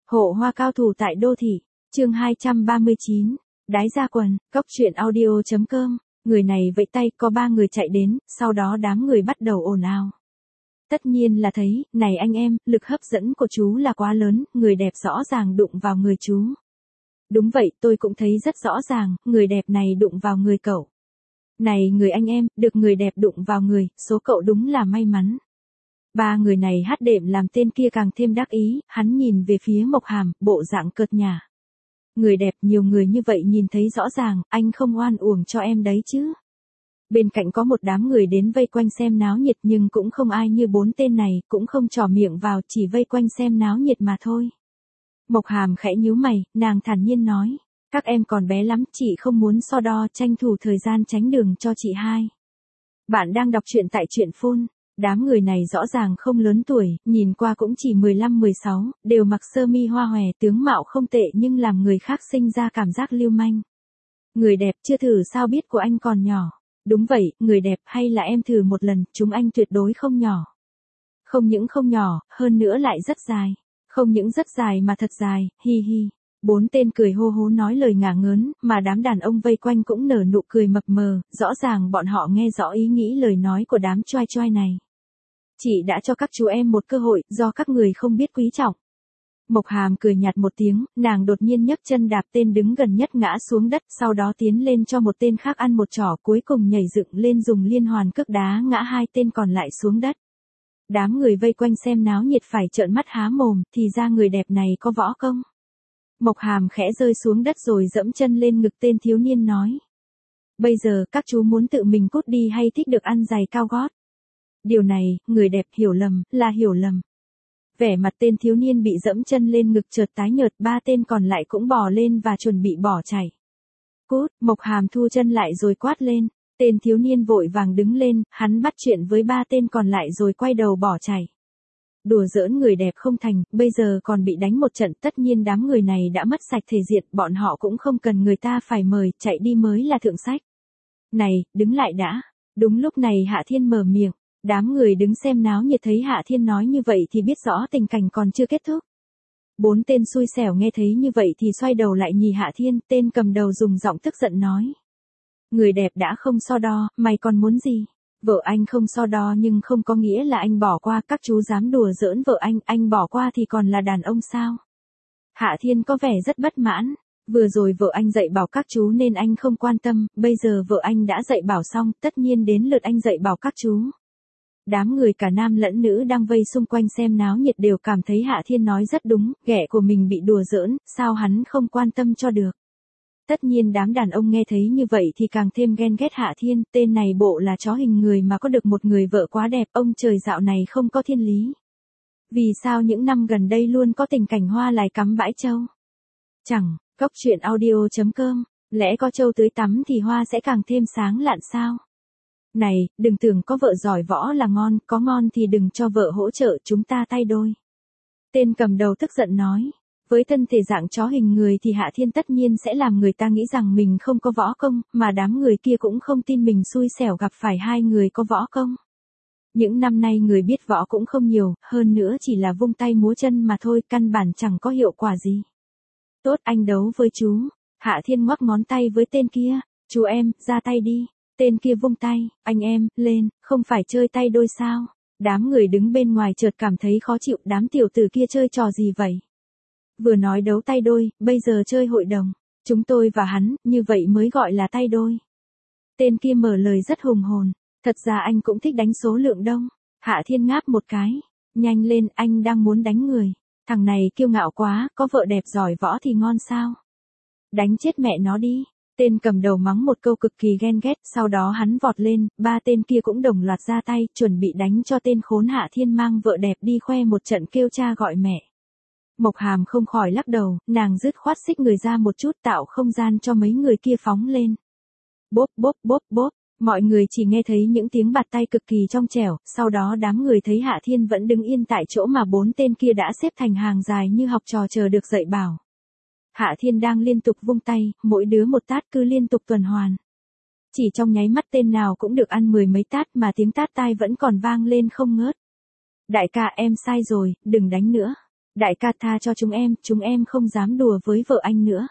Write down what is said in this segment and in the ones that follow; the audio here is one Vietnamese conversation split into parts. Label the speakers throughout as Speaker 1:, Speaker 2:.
Speaker 1: Hộ hoa cao thủ tại đô thị, chương 239, đái ra quần, cóc truyện audio.com, người này vẫy tay có 3 người chạy đến, sau đó đám người bắt đầu ồn ào. Tất nhiên là thấy, này anh em, lực hấp dẫn của chú là quá lớn, người đẹp rõ ràng đụng vào người chú. Đúng vậy, tôi cũng thấy rất rõ ràng, người đẹp này đụng vào người cậu. Này người anh em, được người đẹp đụng vào người, số cậu đúng là may mắn. 3 người này hát đệm làm tên kia càng thêm đắc ý, hắn nhìn về phía Mộc Hàm, bộ dạng cợt nhả. Người đẹp nhiều người như vậy nhìn thấy rõ ràng, anh không oan uổng cho em đấy chứ. Bên cạnh có một đám người đến vây quanh xem náo nhiệt nhưng cũng không ai như 4 tên này, cũng không trỏ miệng vào, chỉ vây quanh xem náo nhiệt mà thôi. Mộc Hàm khẽ nhíu mày, nàng thản nhiên nói, các em còn bé lắm, chị không muốn so đo, tranh thủ thời gian tránh đường cho chị hai. Bạn đang đọc truyện tại truyện phun. Đám người này rõ ràng không lớn tuổi, nhìn qua cũng chỉ 15-16, đều mặc sơ mi hoa hòe, tướng mạo không tệ nhưng làm người khác sinh ra cảm giác lưu manh. Người đẹp chưa thử sao biết của anh còn nhỏ. Đúng vậy, người đẹp hay là em thử một lần, chúng anh tuyệt đối không nhỏ. Không những không nhỏ, hơn nữa lại rất dài. Không những rất dài mà thật dài, hi hi. 4 tên cười hô hố nói lời ngả ngớn, mà đám đàn ông vây quanh cũng nở nụ cười mập mờ, rõ ràng bọn họ nghe rõ ý nghĩ lời nói của đám choai choai này. Chị đã cho các chú em một cơ hội, do các người không biết quý trọng. Mộc Hàm cười nhạt một tiếng, nàng đột nhiên nhấc chân đạp tên đứng gần nhất ngã xuống đất, sau đó tiến lên cho một tên khác ăn một chỏ, cuối cùng nhảy dựng lên dùng liên hoàn cước đá ngã 2 tên còn lại xuống đất. Đám người vây quanh xem náo nhiệt phải trợn mắt há mồm, thì ra người đẹp này có võ công. Mộc Hàm khẽ rơi xuống đất rồi dẫm chân lên ngực tên thiếu niên nói. Bây giờ các chú muốn tự mình cút đi hay thích được ăn giày cao gót? Điều này, người đẹp hiểu lầm, là hiểu lầm. Vẻ mặt tên thiếu niên bị dẫm chân lên ngực chợt tái nhợt, 3 tên còn lại cũng bò lên và chuẩn bị bỏ chạy. Cút, Mộc Hàm thu chân lại rồi quát lên. Tên thiếu niên vội vàng đứng lên, hắn bắt chuyện với 3 tên còn lại rồi quay đầu bỏ chạy. Đùa giỡn người đẹp không thành, bây giờ còn bị đánh một trận, tất nhiên đám người này đã mất sạch thể diện, bọn họ cũng không cần người ta phải mời, chạy đi mới là thượng sách. Này, đứng lại đã. Đúng lúc này Hạ Thiên mở miệng. Đám người đứng xem náo nhiệt thấy Hạ Thiên nói như vậy thì biết rõ tình cảnh còn chưa kết thúc. 4 tên xui xẻo nghe thấy như vậy thì xoay đầu lại nhìn Hạ Thiên, tên cầm đầu dùng giọng tức giận nói. Người đẹp đã không so đo, mày còn muốn gì? Vợ anh không so đo nhưng không có nghĩa là anh bỏ qua, các chú dám đùa giỡn vợ anh bỏ qua thì còn là đàn ông sao? Hạ Thiên có vẻ rất bất mãn. Vừa rồi vợ anh dạy bảo các chú nên anh không quan tâm, bây giờ vợ anh đã dạy bảo xong, tất nhiên đến lượt anh dạy bảo các chú. Đám người cả nam lẫn nữ đang vây xung quanh xem náo nhiệt đều cảm thấy Hạ Thiên nói rất đúng, ghẻ của mình bị đùa giỡn, sao hắn không quan tâm cho được. Tất nhiên đám đàn ông nghe thấy như vậy thì càng thêm ghen ghét Hạ Thiên, tên này bộ là chó hình người mà có được một người vợ quá đẹp, ông trời dạo này không có thiên lý. Vì sao những năm gần đây luôn có tình cảnh hoa lại cắm bãi trâu? Chẳng, cóc truyện audio.com, lẽ có trâu tưới tắm thì hoa sẽ càng thêm sáng lạn sao? Này, đừng tưởng có vợ giỏi võ là ngon, có ngon thì đừng cho vợ hỗ trợ, chúng ta tay đôi. Tên cầm đầu tức giận nói. Với thân thể dạng chó hình người thì Hạ Thiên tất nhiên sẽ làm người ta nghĩ rằng mình không có võ công, mà đám người kia cũng không tin mình xui xẻo gặp phải 2 người có võ công. Những năm nay người biết võ cũng không nhiều, hơn nữa chỉ là vung tay múa chân mà thôi, căn bản chẳng có hiệu quả gì. Tốt, anh đấu với chú. Hạ Thiên ngoắc ngón tay với tên kia. Chú em, ra tay đi. Tên kia vung tay, anh em, lên, không phải chơi tay đôi sao? Đám người đứng bên ngoài chợt cảm thấy khó chịu, đám tiểu tử kia chơi trò gì vậy? Vừa nói đấu tay đôi, bây giờ chơi hội đồng. Chúng tôi và hắn, như vậy mới gọi là tay đôi. Tên kia mở lời rất hùng hồn. Thật ra anh cũng thích đánh số lượng đông. Hạ Thiên ngáp một cái. Nhanh lên, anh đang muốn đánh người. Thằng này kiêu ngạo quá, có vợ đẹp giỏi võ thì ngon sao? Đánh chết mẹ nó đi. Tên cầm đầu mắng một câu cực kỳ ghen ghét, sau đó hắn vọt lên, 3 tên kia cũng đồng loạt ra tay, chuẩn bị đánh cho tên khốn Hạ Thiên mang vợ đẹp đi khoe một trận kêu cha gọi mẹ. Mộc Hàm không khỏi lắc đầu, nàng dứt khoát xích người ra một chút tạo không gian cho mấy người kia phóng lên. Bốp bốp bốp bốp, mọi người chỉ nghe thấy những tiếng bạt tay cực kỳ trong trẻo, sau đó đám người thấy Hạ Thiên vẫn đứng yên tại chỗ mà 4 tên kia đã xếp thành hàng dài như học trò chờ được dạy bảo. Hạ Thiên đang liên tục vung tay, mỗi đứa một tát cứ liên tục tuần hoàn. Chỉ trong nháy mắt tên nào cũng được ăn 10 mấy tát mà tiếng tát tai vẫn còn vang lên không ngớt. Đại ca em sai rồi, đừng đánh nữa. Đại ca tha cho chúng em không dám đùa với vợ anh nữa.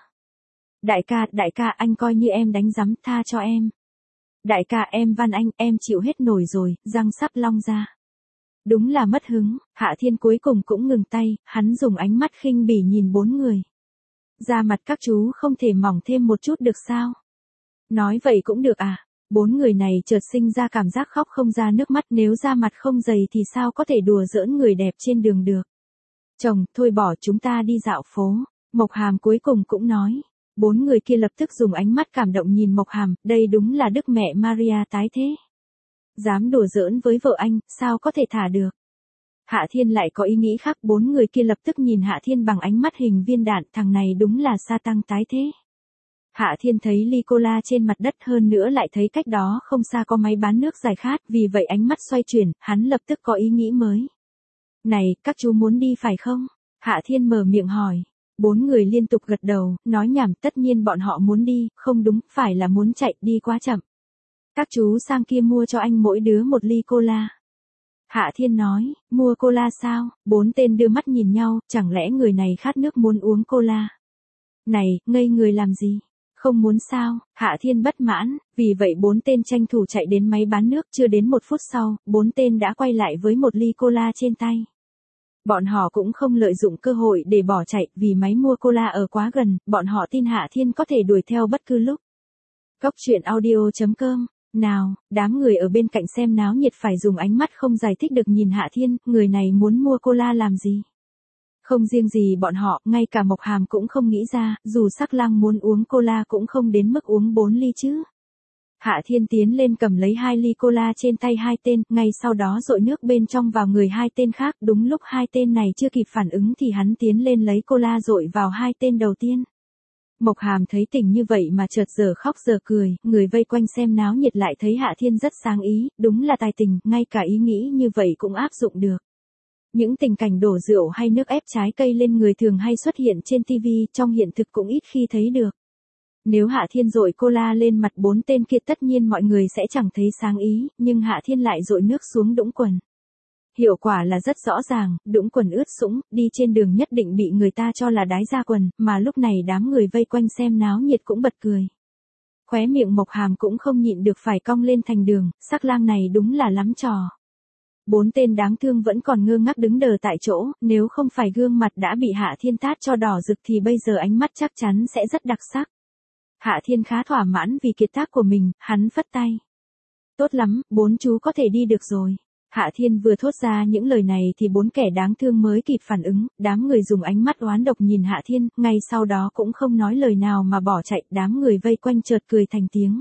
Speaker 1: Đại ca anh coi như em đánh giám, tha cho em. Đại ca em van anh, em chịu hết nổi rồi, răng sắp long ra. Đúng là mất hứng, Hạ Thiên cuối cùng cũng ngừng tay, hắn dùng ánh mắt khinh bỉ nhìn bốn người. Da mặt các chú không thể mỏng thêm một chút được sao? Nói vậy cũng được à? Bốn người này chợt sinh ra cảm giác khóc không ra nước mắt, nếu da mặt không dày thì sao có thể đùa giỡn người đẹp trên đường được. Chồng, thôi bỏ, chúng ta đi dạo phố. Mộc Hàm cuối cùng cũng nói. Bốn người kia lập tức dùng ánh mắt cảm động nhìn Mộc Hàm, đây đúng là Đức Mẹ Maria tái thế. Dám đùa giỡn với vợ anh, sao có thể thả được. Hạ Thiên lại có ý nghĩ khác, bốn người kia lập tức nhìn Hạ Thiên bằng ánh mắt hình viên đạn, thằng này đúng là sa tăng tái thế. Hạ Thiên thấy ly cola trên mặt đất, hơn nữa lại thấy cách đó không xa có máy bán nước giải khát, vì vậy ánh mắt xoay chuyển, hắn lập tức có ý nghĩ mới. Này, các chú muốn đi phải không? Hạ Thiên mở miệng hỏi. Bốn người liên tục gật đầu, nói nhảm, tất nhiên bọn họ muốn đi, không đúng, phải là muốn chạy, đi quá chậm. Các chú sang kia mua cho anh mỗi đứa một ly cola. Hạ Thiên nói, mua cola sao? Bốn tên đưa mắt nhìn nhau, chẳng lẽ người này khát nước muốn uống cola? Này, ngây người làm gì? Không muốn sao? Hạ Thiên bất mãn, vì vậy bốn tên tranh thủ chạy đến máy bán nước, chưa đến một phút sau, bốn tên đã quay lại với một ly cola trên tay. Bọn họ cũng không lợi dụng cơ hội để bỏ chạy, vì máy mua cola ở quá gần, bọn họ tin Hạ Thiên có thể đuổi theo bất cứ lúc. Cốc truyện audio.com. Nào, đám người ở bên cạnh xem náo nhiệt phải dùng ánh mắt không giải thích được nhìn Hạ Thiên, người này muốn mua cola làm gì? Không riêng gì bọn họ, ngay cả Mộc Hàm cũng không nghĩ ra, dù Sắc Lang muốn uống cola cũng không đến mức uống 4 ly chứ. Hạ Thiên tiến lên cầm lấy 2 ly cola trên tay hai tên, ngay sau đó dội nước bên trong vào người hai tên khác, đúng lúc hai tên này chưa kịp phản ứng thì hắn tiến lên lấy cola dội vào hai tên đầu tiên. Mộc Hàm thấy tình như vậy mà chợt giờ khóc giờ cười, người vây quanh xem náo nhiệt lại thấy Hạ Thiên rất sáng ý, đúng là tài tình, ngay cả ý nghĩ như vậy cũng áp dụng được. Những tình cảnh đổ rượu hay nước ép trái cây lên người thường hay xuất hiện trên TV, trong hiện thực cũng ít khi thấy được. Nếu Hạ Thiên dội cola lên mặt bốn tên kia tất nhiên mọi người sẽ chẳng thấy sáng ý, nhưng Hạ Thiên lại dội nước xuống đũng quần. Hiệu quả là rất rõ ràng, đũng quần ướt sũng, đi trên đường nhất định bị người ta cho là đái ra quần, mà lúc này đám người vây quanh xem náo nhiệt cũng bật cười. Khóe miệng Mộc Hàm cũng không nhịn được phải cong lên thành đường, Sắc Lang này đúng là lắm trò. Bốn tên đáng thương vẫn còn ngơ ngác đứng đờ tại chỗ, nếu không phải gương mặt đã bị Hạ Thiên tát cho đỏ rực thì bây giờ ánh mắt chắc chắn sẽ rất đặc sắc. Hạ Thiên khá thỏa mãn vì kiệt tác của mình, hắn phất tay. Tốt lắm, bốn chú có thể đi được rồi. Hạ Thiên vừa thốt ra những lời này thì bốn kẻ đáng thương mới kịp phản ứng, đám người dùng ánh mắt oán độc nhìn Hạ Thiên, ngay sau đó cũng không nói lời nào mà bỏ chạy, đám người vây quanh chợt cười thành tiếng.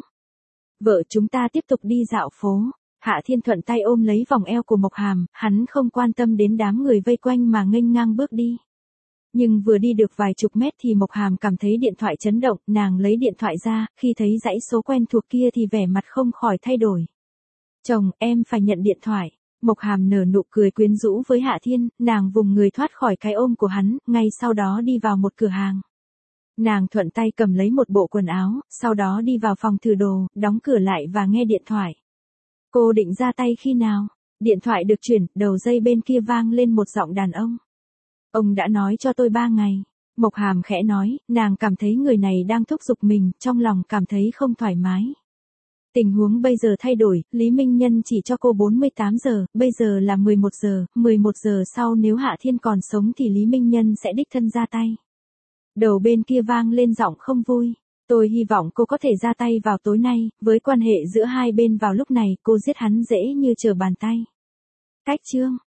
Speaker 1: Vợ chúng ta tiếp tục đi dạo phố. Hạ Thiên thuận tay ôm lấy vòng eo của Mộc Hàm, hắn không quan tâm đến đám người vây quanh mà nghênh ngang bước đi. Nhưng vừa đi được vài chục mét thì Mộc Hàm cảm thấy điện thoại chấn động, nàng lấy điện thoại ra, khi thấy dãy số quen thuộc kia thì vẻ mặt không khỏi thay đổi. Chồng, em phải nhận điện thoại. Mộc Hàm nở nụ cười quyến rũ với Hạ Thiên, nàng vùng người thoát khỏi cái ôm của hắn, ngay sau đó đi vào một cửa hàng. Nàng thuận tay cầm lấy một bộ quần áo, sau đó đi vào phòng thử đồ, đóng cửa lại và nghe điện thoại. Cô định ra tay khi nào? Điện thoại được chuyển, đầu dây bên kia vang lên một giọng đàn ông. Ông đã nói cho tôi 3 ngày. Mộc Hàm khẽ nói, nàng cảm thấy người này đang thúc giục mình, trong lòng cảm thấy không thoải mái. Tình huống bây giờ thay đổi, Lý Minh Nhân chỉ cho cô 48 giờ, bây giờ là 11 giờ sau nếu Hạ Thiên còn sống thì Lý Minh Nhân sẽ đích thân ra tay. Đầu bên kia vang lên giọng không vui. Tôi hy vọng cô có thể ra tay vào tối nay, với quan hệ giữa hai bên vào lúc này, cô giết hắn dễ như trở bàn tay. Cách chương